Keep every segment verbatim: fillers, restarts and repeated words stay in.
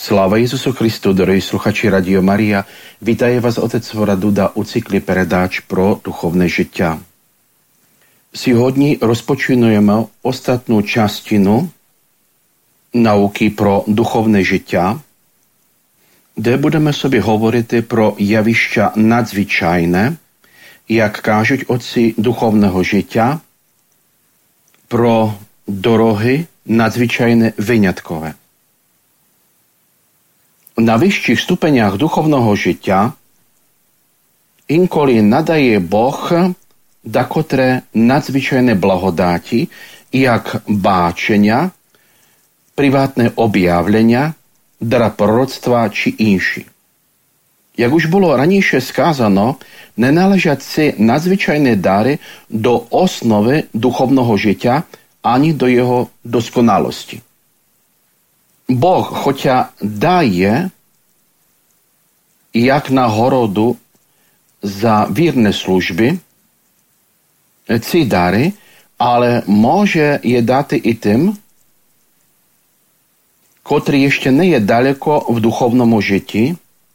Слава Ісусу Христу, дорогі слухачі Радіо Марія. Вітає вас отець Вора Дуда у циклі передач про духовне життя. Сьогодні розпочинаємо останню частину науки про духовне життя, де будемо собі говорити про явища надзвичайне, як кажуть отці духовного життя, про дороги надзвичайне виняткове. На вищих ступенях духовного життя інколи надає Бог декотре надзвичайне благодаті, як бачення, приватне об'явлення, дар пророцтва чи інші. Як уж було раніше сказано, не належать ці надзвичайні дари до основи духовного життя, ані до його досконалості. Бог, хоча дає як нагороду за вірні служби ці дари, але може є дати і тим, котрі ще не є далеко в духовному житті,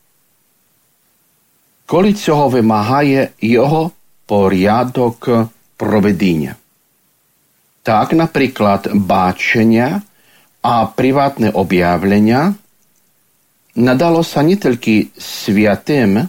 коли цього вимагає його порядок проведіння. Так, наприклад, бачення, а приватне об'явлення надалося не тільки святим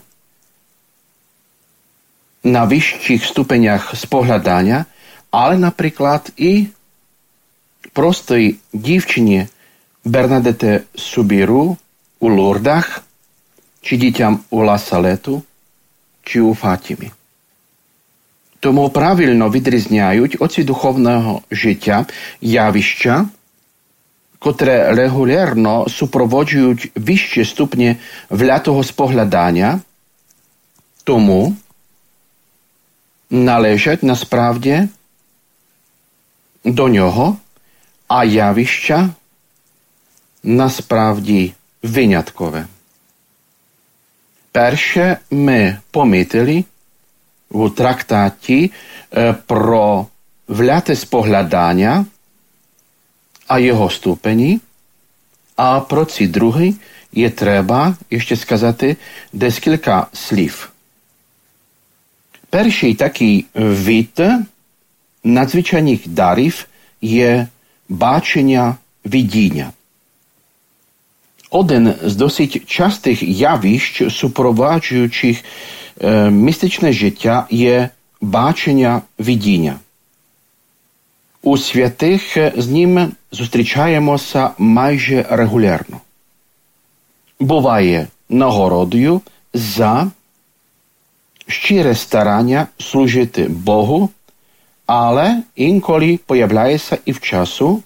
на вищих ступенях споглядання, але, наприклад, і простої дівчині Бернадете Субіру у Лурдах, чи дітям у Ла-Салету, чи у Фатімі. Тому правильно відрізняють оці духовного життя явища, котре регулярно супроводжують вищі ступні влятого споглядання, тому належать насправді до нього, а явища насправді виняткове. Перше ми помітили у трактаті про вляте споглядання, а його ступені, а про ці другі є треба ще сказати декілька слів. Перший такий вид надзвичайних дарів є бачення видіння. Один з досить частих явищ, супроводжуючих е, містичне життя, є бачення видіння. У святих з ним зустрічаємося майже регулярно. Буває нагородою за щире старання служити Богу, але інколи появляється і в часу,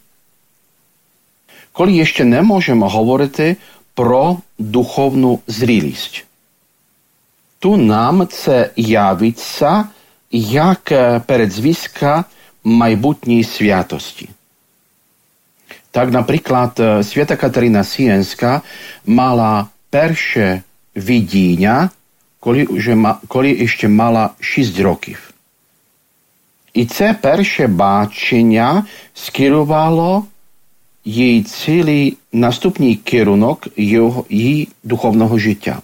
коли ще не можемо говорити про духовну зрілість. Tu нам це явиться як передзвістка майбутньої святості. Так, наприклад, свята Катерина Сієнська мала перше видіння, коли, вже, коли ще мала шість років. І це перше бачення скерувало їй цілий наступний керунок її духовного життя.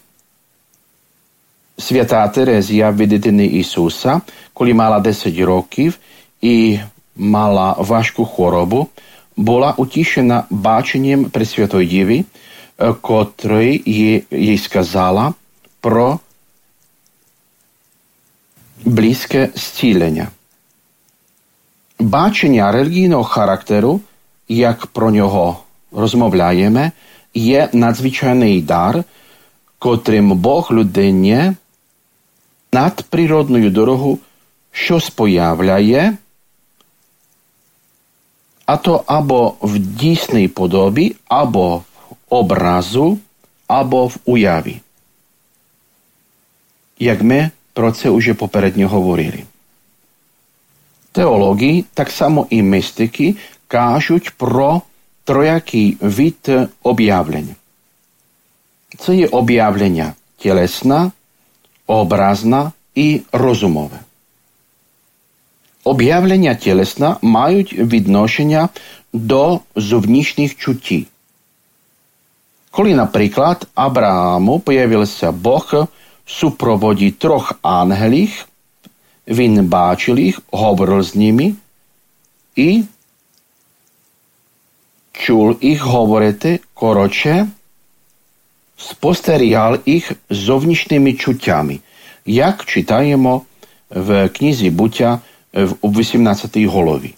Свята Терезія від дитини Ісуса, коли мала десять років і мала важку хворобу, була утішена баченням Пресвятої Діви, котрий їй, їй сказала про близьке зцілення. Бачення релігійного характеру, як про нього розмовляємо, є надзвичайний дар, котрим Бог людині надприродною дорогу щось появляє, а то або в дійсній подобі, або в образу, або в уяві. Як ми про це вже попередньо говорили. Теологи, так само і містики, кажуть про троякий вид об'явлень. Це є об'явлення тілесне, образне і розумове. Об'явлення тілесне мають відношення до зовнішніх чуттів. Коли, наприклад, Аврааму появився Бог в супроводі трьох ангелів, він бачив їх, говорив з ними і чув їх говорити, коротше, спостерігав їх зовнішніми чуттями, як читаємо в книзі Буття в вісімнадцятій главі.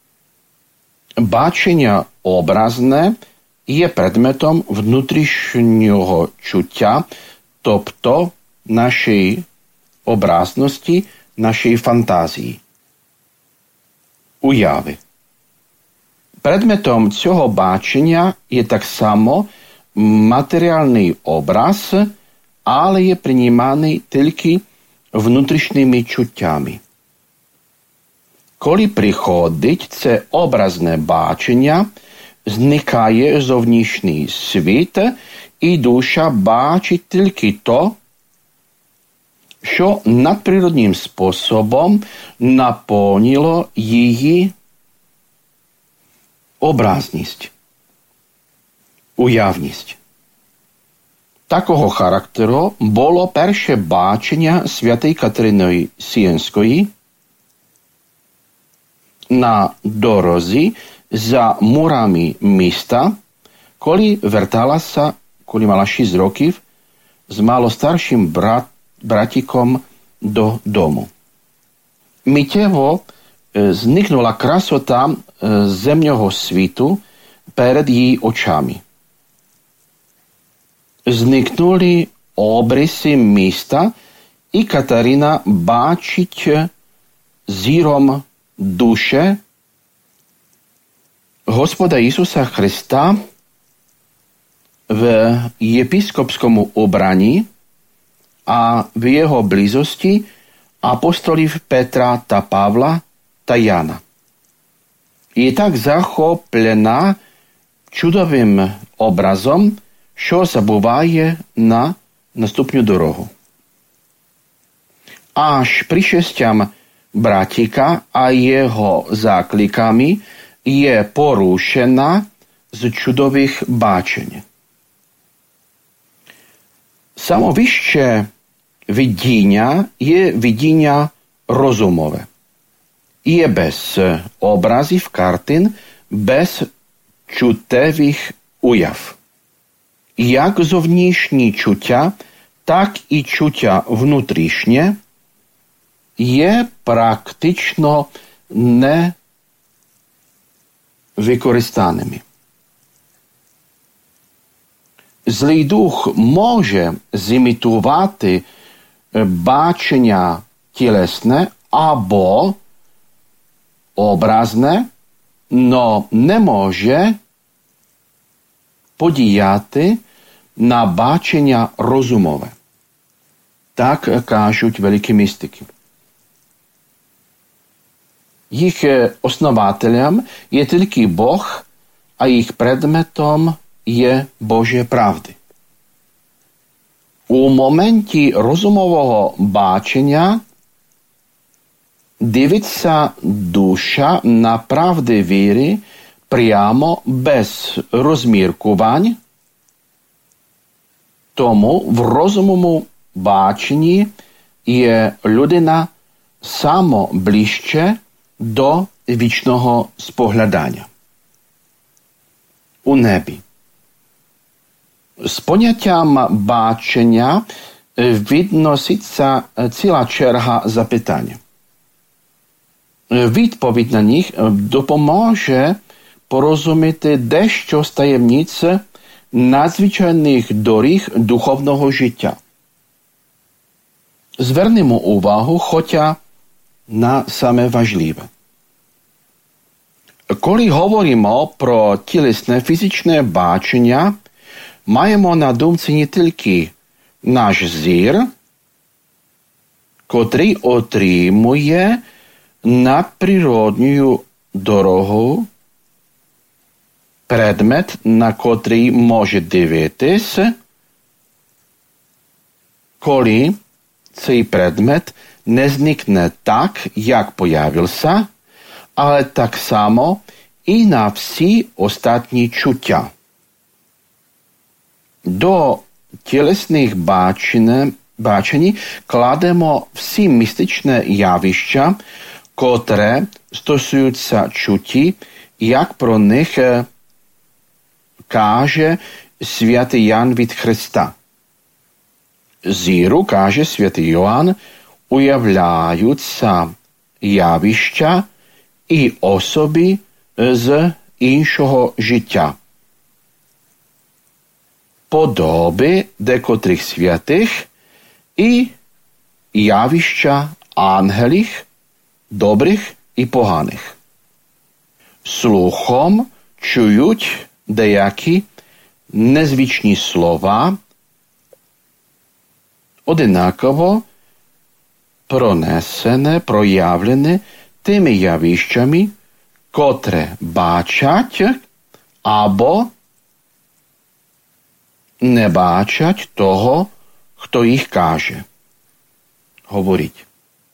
Бачення образне є предметом внутрішнього чуття, тобто нашої образності, нашої фантазії, уяви. Предметом цього бачення є так само матеріальний образ, але є прийманий тільки внутрішніми чуттями. Коли приходить це образне бачення, зникає зовнішній світ, і душа бачить тільки то, що надприродним способом наповнило її образність, уявність. Такого характеру було перше бачення святої Катерини Сієнської на дорозі за мурами міста, коли верталася, коли мала шість років, з малостаршим брат, братиком додому. Миттєво е, зникнула красота е, земного світу перед її очами. Зникнули обриси міста, і Катерина бачить зіром душе Господа Ісуса Христа в єпископському обранні, а в його близості апостолів Петра та Павла та Яна. І так захоплена чудовим образом, що забуває на наступну дорогу. Аж пришестям братика а його закликами є порушена з чудових бачень. Самовище видіння є видіння розумове. Є без образів, картин, без чуттєвих уяв. Як зовнішні чуття, так і чуття внутрішнє є практично невикористаними. Злий дух може зімітувати бачення тілесне або образне, но не може подіяти на бачення розумове. Так кажуть великі містики. Їх основателем є тільки Бог, а їх предметом є Божі правди. У моменті розумового бачення дивиться душа на правди віри прямо без розміркувань, тому в розумовому баченні є людина само ближче до вічного споглядання. У небі. З поняттям бачення відноситься ціла черга запитань. Відповідь на них допоможе порозуміти дещо з таємниць надзвичайних доріг духовного життя. Звернемо увагу хоча на саме важливе. Коли говоримо про тілесне фізичне бачення, маємо на думці не тільки наш зір, котрий отримує надприродню дорогу, предмет, на котрий може дивитись, коли цей предмет не зникне так, як появився, але так само і на всі остатні чуття. До тілесних бачень, бачень кладемо всі містичні явища, котре стосуються чуті, як про них каже святий Ян від Христа. Зіру, каже святий Йоанн, уявляються явища і особи з іншого життя. Подоби декотрих святих і явища ангелів, добрих і поганих. Слухом чують деякі незвичні слова, одинаково пронесене, проявлене тими явищами, котре бачать або не бачать того, хто їх каже. Говорить.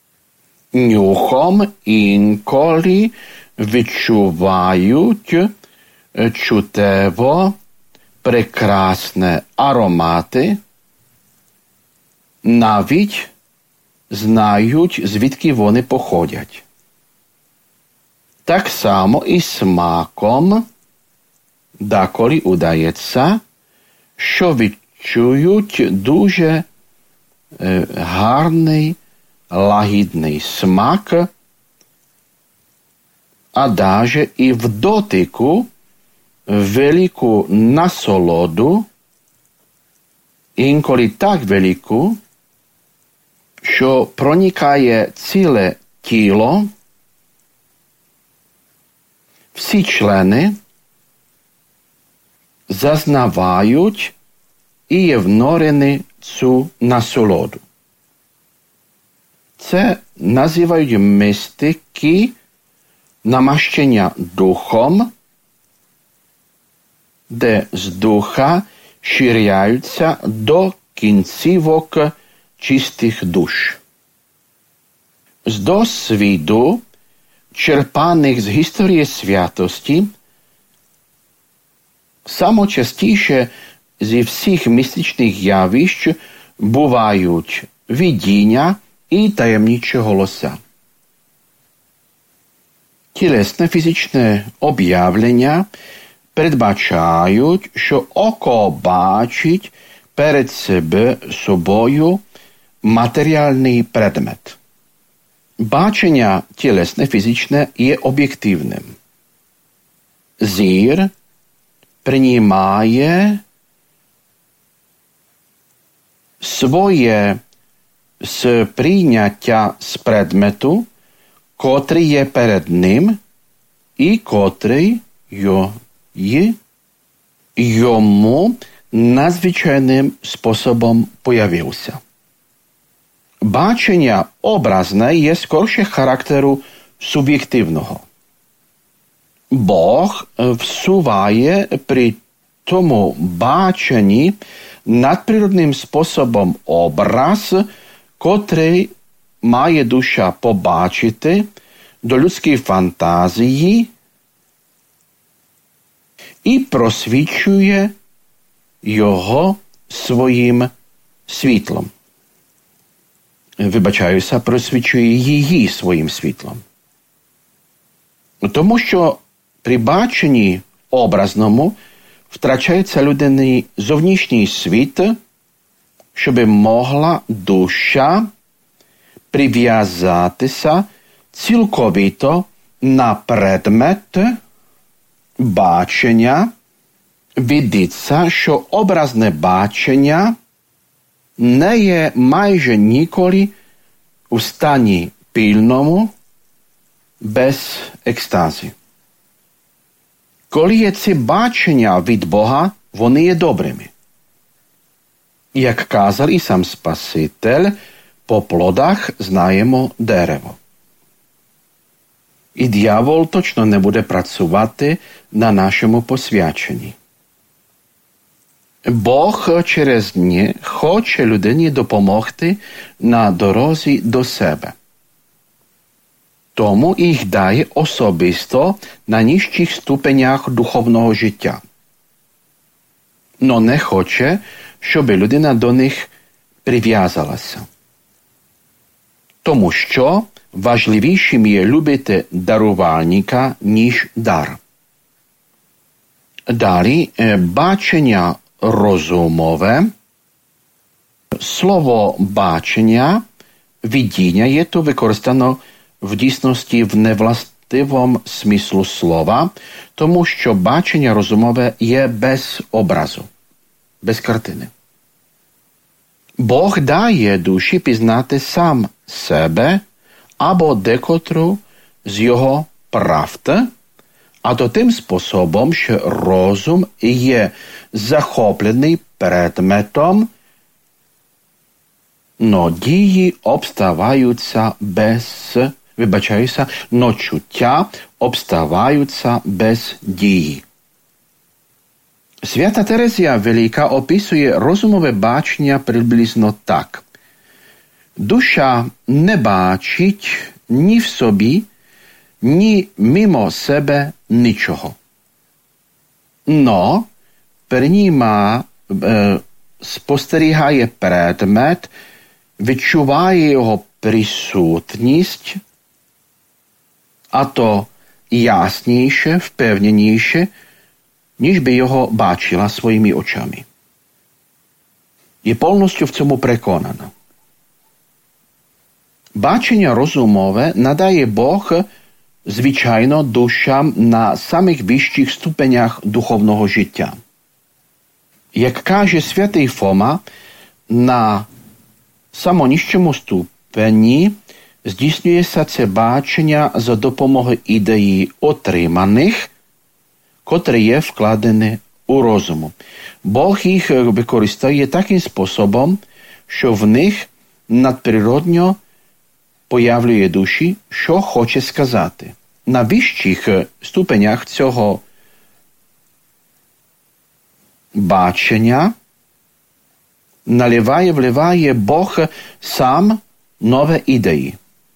Нюхом інколи відчувають чутево прекрасні аромати, навіть знають, звідки вони походять. Так само і смаком деколи удається, що відчують дуже е, гарний, лагідний смак, а навіть і в дотику велику насолоду, інколи так велику, що проникає ціле тіло, всі члени зазнавають і є внорені цю насолоду. Це називають містики намащення духом, де з духа ширяються до кінцівок чистих душ. З досвіду, черпаних з історії святості, самочастіше зі всіх містичних явищ бувають видіння і таємничі голоса. Тілесне фізичне об'явлення передбачають, що око бачить перед себе собою матеріальний предмет. Бачення тілесне фізичне є об'єктивним. Зір приймає своє сприйняття з предмету, котрий є перед ним і котрий є йому надзвичайним способом появився. Бачення образне є скорше характеру суб'єктивного. Бог всуває при тому баченні надприродним способом образ, котрий має душа побачити до людської фантазії і просвічує його своїм світлом. Вибачаюся, просвічує її своїм світлом. Тому що при баченні образному втрачається людині зовнішній світ, щоб могла душа прив'язатися цілковито на предмет бачення. Видиться, що образне бачення не є майже ніколи у стані пильному, без екстази. Коли є ці бачення від Бога, вони є добрими. Як казав і сам Спаситель, по плодах знаємо дерево. І диявол точно не буде працювати на нашому посвяченні. Бог через нє хоче людині допомогти на дорозі до себе. Тому їх дає особисто на нижчих ступенях духовного життя. но не хоче, щоб людина до них прив'язалася. Тому що важливішим є любити дарувальника, ніж дар. Далі, бачення розумове. Слово бачення, видіння є то використано в дійсності в невластивому смислу слова, тому що бачення розумове є без образу, без картини. Бог дає душі пізнати сам себе або декотру з його правди, а то тим способом, що розум є захоплений предметом, но дії обставаються без, вибачаюся, но чуття обставаються без дії. Свята Терезія Велика описує розумове бачення приблизно так. Душа не бачить ні в собі, ні мимо себе нічого. Но перейма, е, спостерігає предмет, відчуває його присутність, а то ясніше, впевненіше, ніж би його бачила своїми очами. І повністю в цьому переконана. Бачення розумове надає Бог, звичайно, душам на самих вищих ступенях духовного життя. Як каже святий Фома, на самонижчому ступені здійснюється це бачення за допомогою ідеї отриманих, котрі є вкладені у розуму. Бог їх використовує таким способом, що в них надприродньо появлює душі, що хоче сказати. На вищих ступенях цього бачення наливає, вливає Бог сам нові ідеї.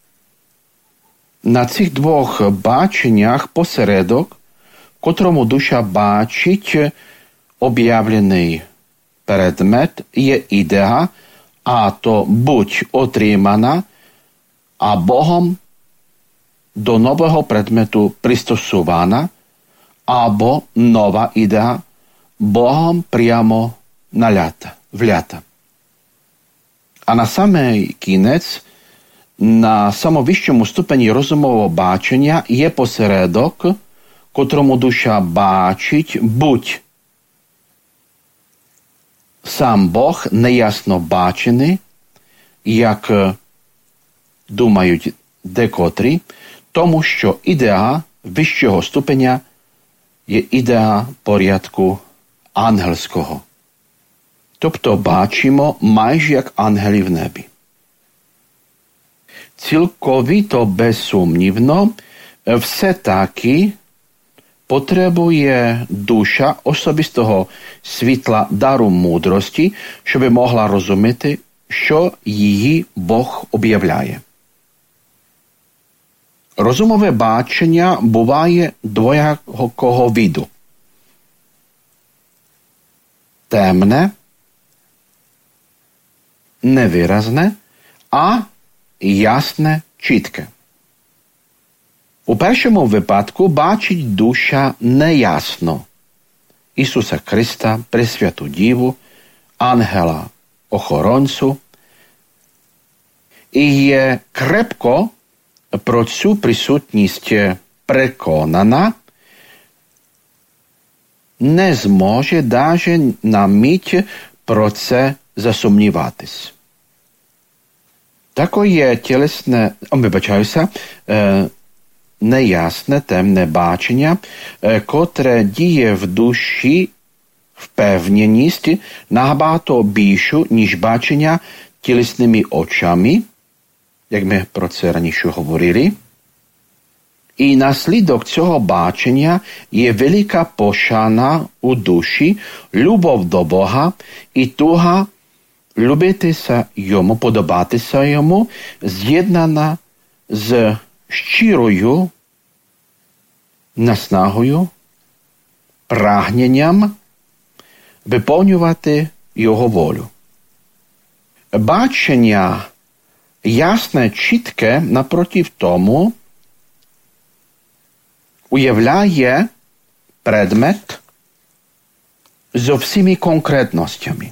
На цих двох баченнях посередок, котрому душа бачить об'явлений предмет, є ідея, а то будь отримана, а Богом до нового предмету пристосована, або нова ідея Богом прямо налята, влята. А на самий кінець, на самовищому ступені розумового бачення є посередок, котрому душа бачить, будь сам Бог неясно бачений, як думають декотрі, тому що ідея вищого ступеня є ідея порядку ангельського. Тобто бачимо майже як ангели в небі. Цілковито безсумнівно все-таки потребує душа особистого світла дару мудрості, щоб могла розуміти, що її Бог об'являє. Розумове бачення буває двоякого виду. Темне, невиразне, а ясне, чітке. У першому випадку бачить душа неясно Ісуса Христа, Пресвяту Діву, ангела-охоронцю, і є крепко про цю присутність переконана, не зможе навіть на мить про це засумніватись. Таке тілесне, вибачаюся, е, неясне, темне бачення, е, котре діє в душі впевненість набагато більшу, ніж бачення тілесними очами, як ми про це раніше говорили. І наслідок цього бачення є велика пошана у душі, любов до Бога і туга любитися йому, подобатися йому, з'єднана з щирою наснагою, прагненням виповнювати Його волю. Бачення ясне, чітке, напротив тому, уявляє предмет зо всіми конкретностями.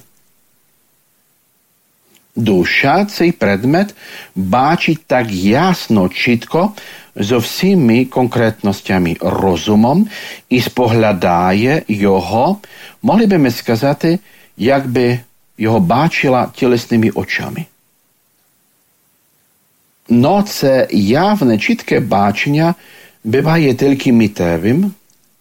Душа цей предмет бачить так ясно, чітко, зо всіми конкретностями розумом і споглядає його, могли би ми сказати, якби його бачила тілесними очами. Но це явне, чітке бачення буває тільки миттєвим,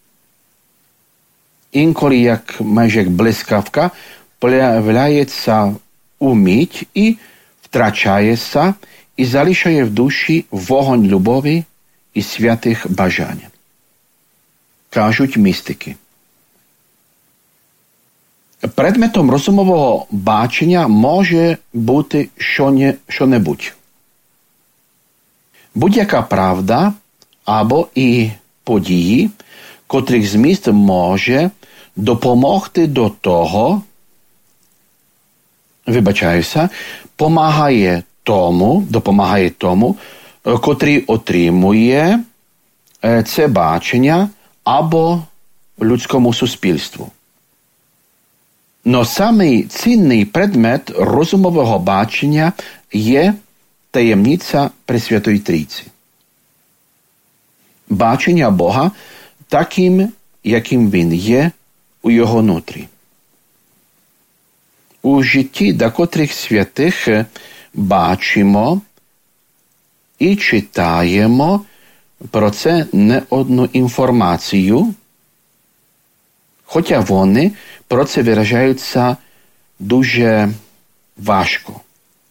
інколи, як майже як блискавка, появляється умить і втрачається, і залишає в душі вогонь любові і святих бажань. Кажуть містики. Предметом розумового бачення може бути що-небудь. Будь-яка правда або і події, котрих зміст може допомогти до того, вибачаюся, помагає тому, допомагає тому, котрий отримує це бачення або людському суспільству. Но самий цінний предмет розумового бачення є таємниця Пресвятої Трійці. Бачення Бога таким, яким Він є у Його нутрі. У житті декотрих святих бачимо і читаємо про це не одну інформацію, хоча вони про це виражаються дуже важко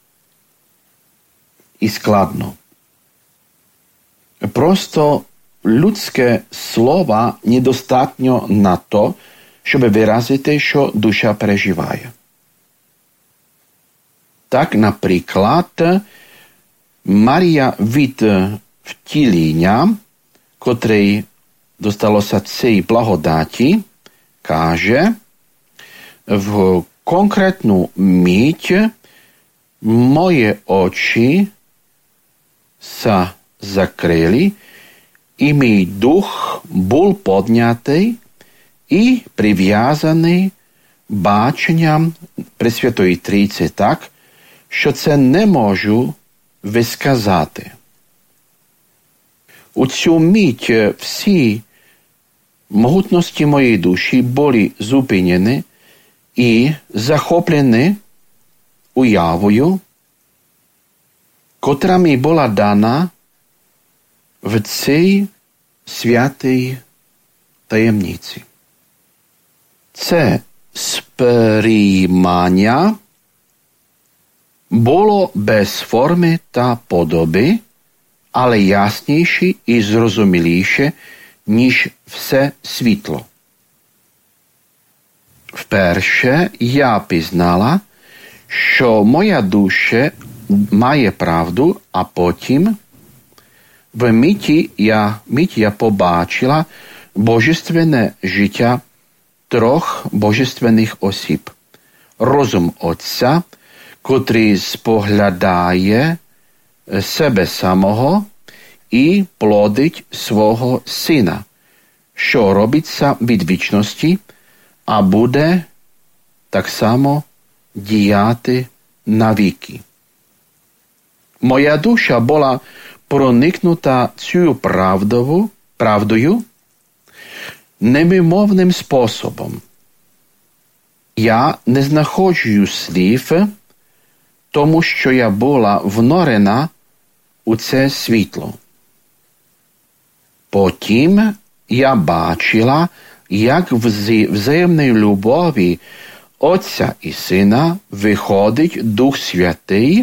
і складно. Просто людське слово недостатньо на то, щоб виразити, що душа переживає. Так, наприклад, Марія від втіління, котрий досталося цій благодаті, каже, в конкретну мить мої очі са закрили, і мій дух був піднятий і прив'язаний баченням Пресвятої Трійці так, що це не можу висказати. У цю мить всі могутності моєї душі були зупинені і захоплені уявою, котра ми була дана в цій святій таємниці. Це сприймання було без форми та подоби, але ясніше і зрозуміліше, ніж все світло. Вперше я пізнала, що моя душа має правду, а потім в миті я, миті я побачила божественне життя трьох божественних осіб. Розум Отця, котрий споглядає себе самого і плодить свого Сина, що робиться від вічності, а буде так само діяти навіки. Моя душа була проникнута цією правдою, правдою немимовним способом. Я не знаходжу слів, тому що я була внорена у це світло. Потім я бачила, як в взаємній любові Отця і Сина виходить Дух Святий,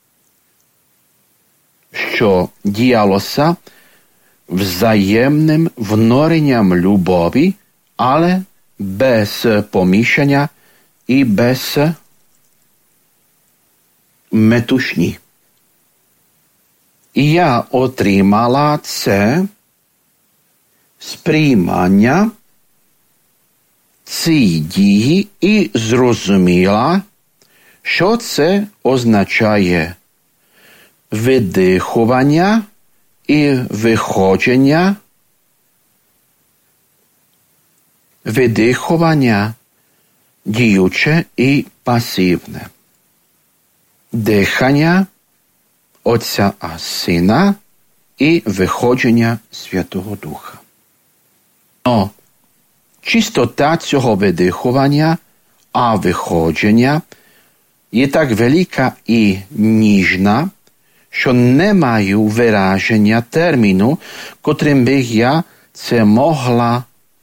що діялося взаємним вноренням любові, але без помішання і без метушні. І я отримала це сприймання, ці дії і зрозуміла, що це означає видихування і виходження, видихування діюче і пасивне, дихання Отця а Сина і виходження Святого Духа. Но чистота цього видихування, а виходження є так велика і ніжна, що не маю вираження терміну, котрим би я це могла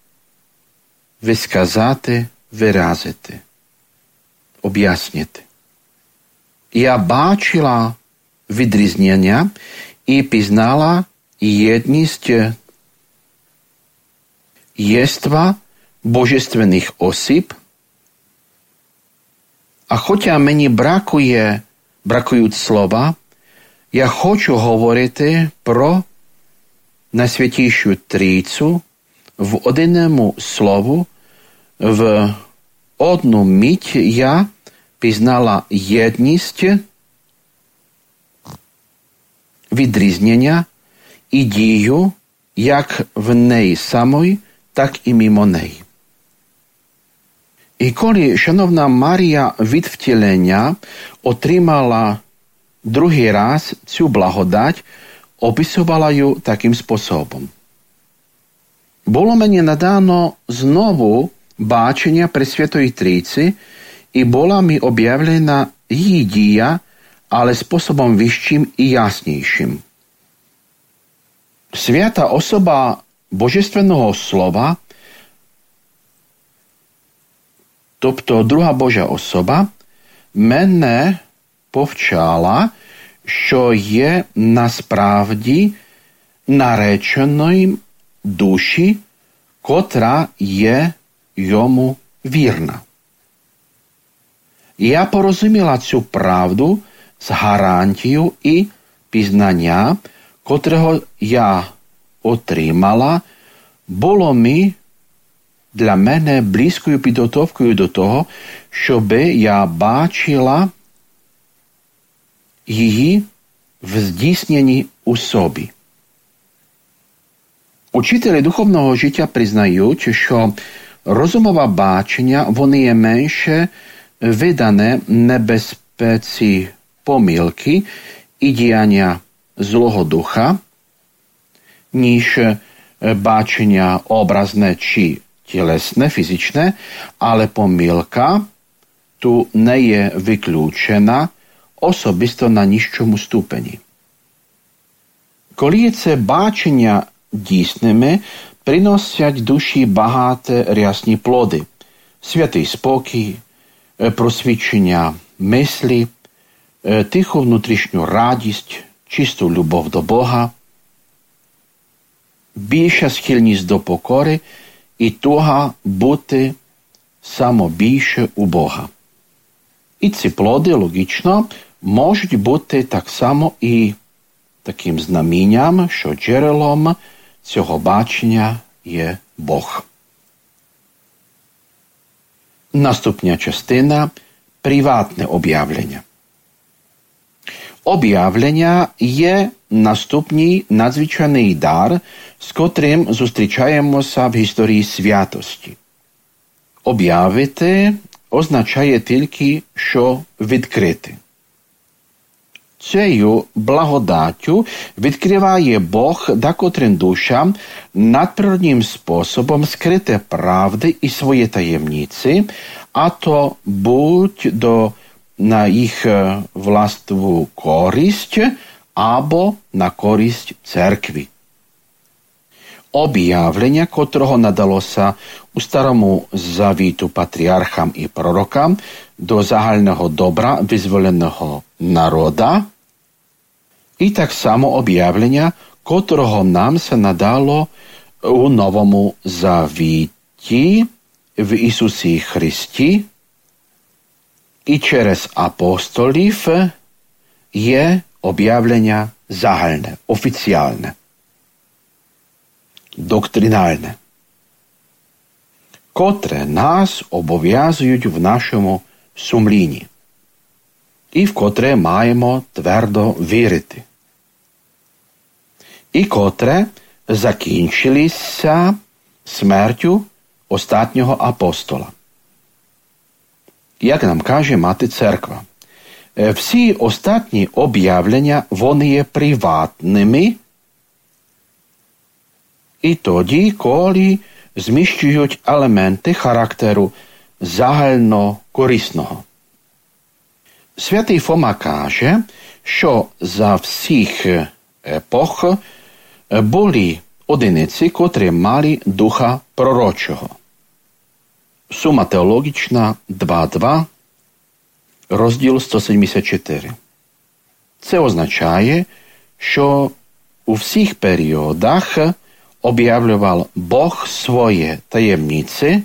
висказати, виразити, об'яснити. Я бачила відрізнення і пізнала єдність єства божественних осіб, а хоча мені бракує, бракують слова, я хочу говорити про Найсвятішу Трійцю в одному слову. В одну мить я пізнала єдність, відрізнення і дію, як в неї самої, так і мимо неї. І коли шановна Марія від втілення отримала другий раз цю благодать, описувала її таким способом. Було мені надано знову бачення Пресвятої Трійці, і була ми об'явлена її дія, але способом вищим і яснішим. Свята особа Божественного Слова, тобто друга Божа особа, мене повчала, що є насправді нареченою душі, котра є йому вірна. Я порозуміла цю правду з гарантією і пізнання, котрого я отримала, було ми для мене близькою підготовкою до того, щоб я бачила її в здійсненні у собі. Учителі духовного життя признають, що розумове бачення, вони є менше видане небезпеці помилки і діяння Злого Духа, ніж бачення образне чи тілесне, фізичне, але помилка tu не є виключена особисто на ніжчому ступені. Коли є це бачення дійсними, приносять душі багато рясні плоди, святий спокій, просвічення мислі, тиху внутрішню радість, чисту любов до Бога, більша схильність до покори і туга бути самобільше у Бога. І ці плоди, логічно, можуть бути так само і таким знамінням, що джерелом цього бачення є Бог. Наступна частина – приватне об'явлення. Об'явлення є наступний надзвичайний дар, з котрим зустрічаємося в історії святості. Об'явити означає тільки, що відкрити. Цією благодаттю відкриває Бог декотрим душам надприродним способом скрити правди і свої таємниці, а то будь до на їх власну користь або на користь церкви. Об'явлення, котрого надалося у Старому Завіту патріархам і пророкам до загального добра визволеного народа, і так само об'явлення, котрого нам се надало у Новому Завіті в Ісусі Христі, і через апостолів є об'явлення загальне, офіціальне, доктринальне. котре нас обов'язують в нашому сумлінні і в котре маємо твердо вірити. І котре закінчилися смертю останнього апостола. Як нам каже Мати Церква, всі остатні об'явлення, вони є приватними, і тоді, коли зміщують елементи характеру загальнокорисного. Святий Фома каже, що за всіх епох були одиниці, котрі мали духа пророчого. Сума теологічна два два, розділ сто сімдесят чотири. Це означає, що у всіх періодах об'явлював Бог свої таємниці,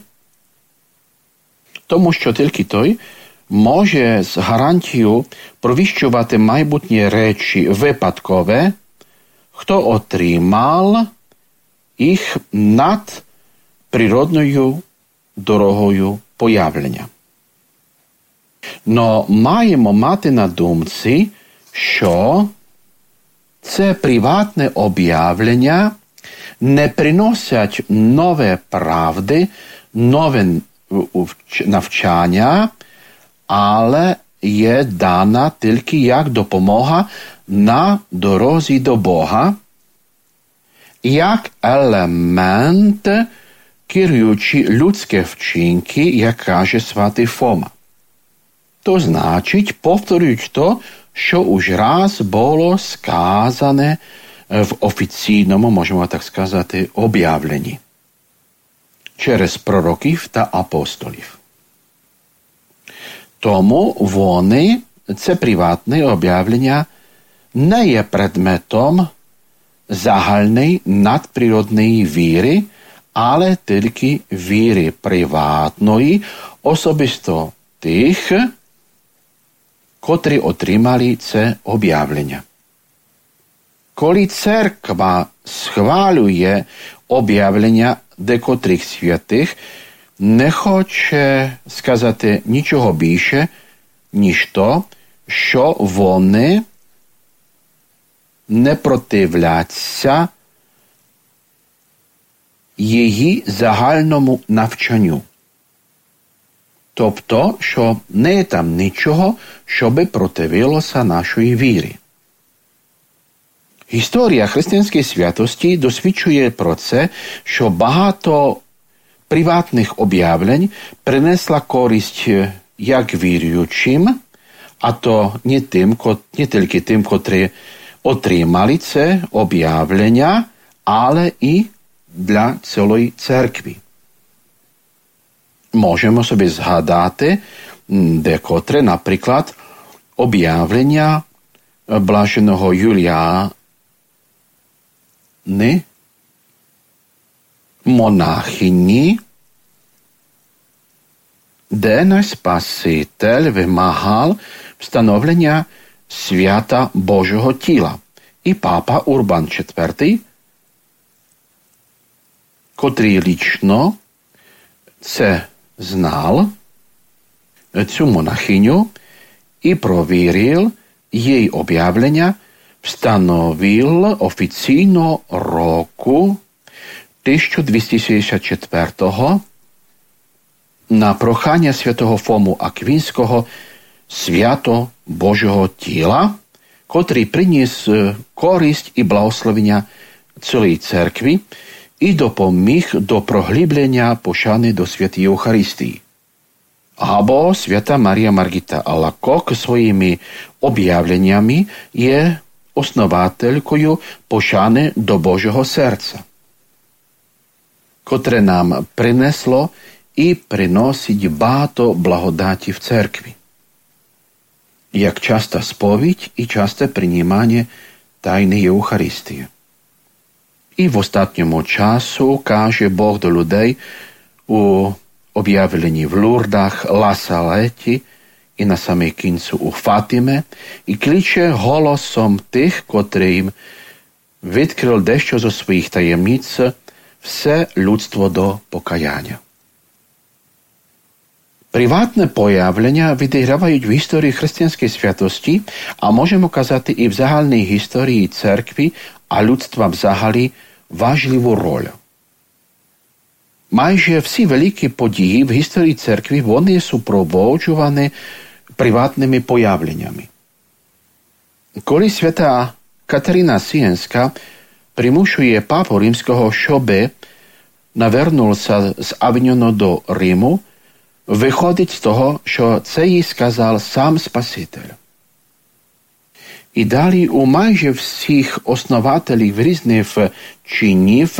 тому що тільки той може з гарантією провіщувати майбутні речі випадкове, хто отримав їх над природною дорогою появлення. Но маємо мати на думці, що це приватне об'явлення не приносять нові правди, нове навчання, але є дана тільки як допомога на дорозі до Бога, як елемент, керуючи людські вчинки, як каже святий Фома. То значить, повторюють то, що уж раз було сказане в офіційному, можемо так сказати, об'явленні через пророків та апостолів. Тому вони, це приватне об'явлення, не є предметом загальної надприродної віри, але тільки віри приватної, особисто тих, котрі отримали це об'явлення. Коли церква схвалює об'явлення декотрих святих, не хоче сказати нічого більше, ніж то, що вони не противляться її загальному навчанню. Тобто, що не є там нічого, що би противилося нашої вірі. Історія християнської святості досвідчує про це, що багато приватних об'явлень принесла користь як віруючим, а то не, тим, не тільки тим, котрі отримали це об'явлення, але і для цілої церкви. Можемо собі згадати декотре, наприклад, об'явлення блаженого Юліани, монахині, де наш Спаситель вимагав встановлення свята Божого тіла. І папа Урбан четвертий, котрий лічно це знав, цю монахиню, і провірив її об'явлення, встановив офіційно року тисяча двісті шістдесят четвертого на прохання святого Фому Аквінського свято Божого тіла, котрий приніс користь і благословення цілій церкві і допоміг до проглиблення пошани до святої Євхаристії. Або свята Марія Маргіта Алакок своїми об'явленнями є основателькою пошани до Божого серця, котре нам принесло і приносить багато благодаті в церкві, як часта сповідь і часте приймання тайни Євхаристії. І в останньому часу каже Бог до людей у об'явленні в Лурдах, Ла-Салеті і на самий кінцю у Фатиме, і кличе голосом тих, котрим відкрив дещо зо своїх таємниць все людство до покаяння. Приватné pojavlenia vydehrávajú v histórii kresťanskej sviatosti a môžeme ukázať i v загальnej histórii cerkvy a ľudstva vzahali vážlivú roľu. Майже всі великі події в історії церкви, вони супроводжувані приватними появленнями. Коли свята Катерина Сієнська примушує папу римського, щоб навернувся з Авіньйону до Риму, виходить з того, що це їй сказав сам Спаситель. І далі у майже всіх основателів різних чинів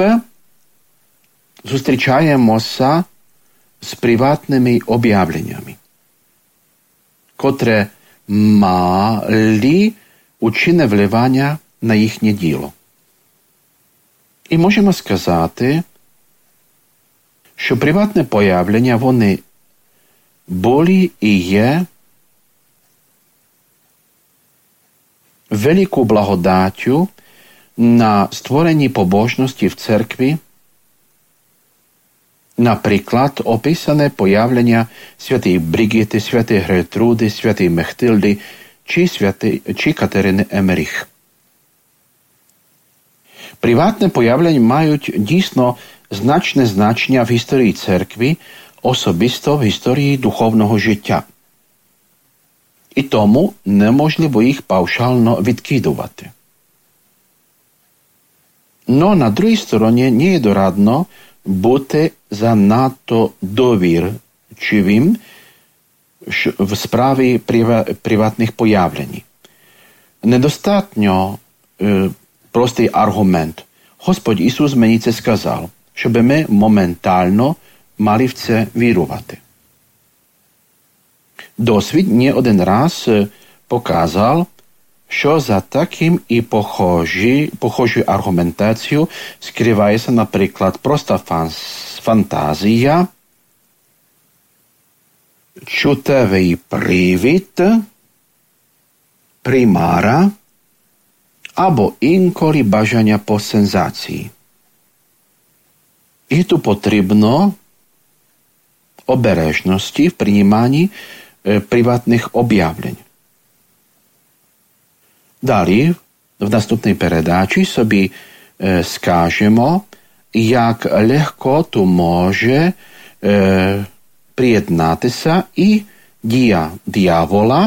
зустрічаємося з приватними об'явленнями, котре мали учинне вливання на їхнє діло. І можемо сказати, що приватне появлення, вони були і є велику благодаттю на створенні побожності в церкві. Наприклад, описане появлення святої Бригіти, святої Гертруди, святої Мехтильди чи, святи, чи Катерини Емеріх. Приватне появлення мають дійсно значне значення в історії церкви, особисто в історії духовного життя. І тому неможливо їх паушально відкидувати. Но на другій стороні не є дорадно бути занадто довірчивим в справі приватних появлень. Недостатньо е, простий аргумент. Господь Ісус мені це сказав, щоб ми моментально мали в це вірувати. Досвід не один раз показав, що за таким і похожі, похожою аргументацією скривається, наприклад, проста фантазія, чутевий привід, примара або інколи бажання по сенсації. І тут потрібно обережності в прийманні е, приватних об'явлень. Далі, в наступній передачі собі е, скажемо, як легко тут може е, приєднатися і дія диявола,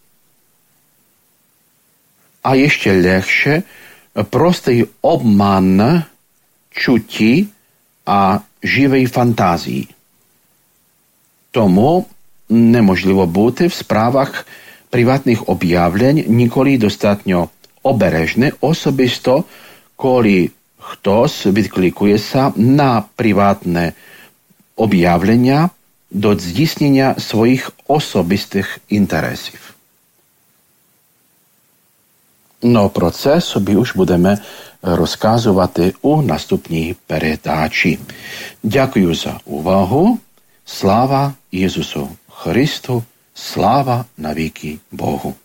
а ще легше простий обман чутті а живої фантазії. Тому неможливо бути в справах приватних об'явлень ніколи достатньо обережне, особисто, коли хтось відкликується на приватне об'явлення до здійснення своїх особистих інтересів. Но про це собі уж будемо розказувати у наступній передачі. Дякую за увагу. Слава Ісусу Христу, слава навіки Богу.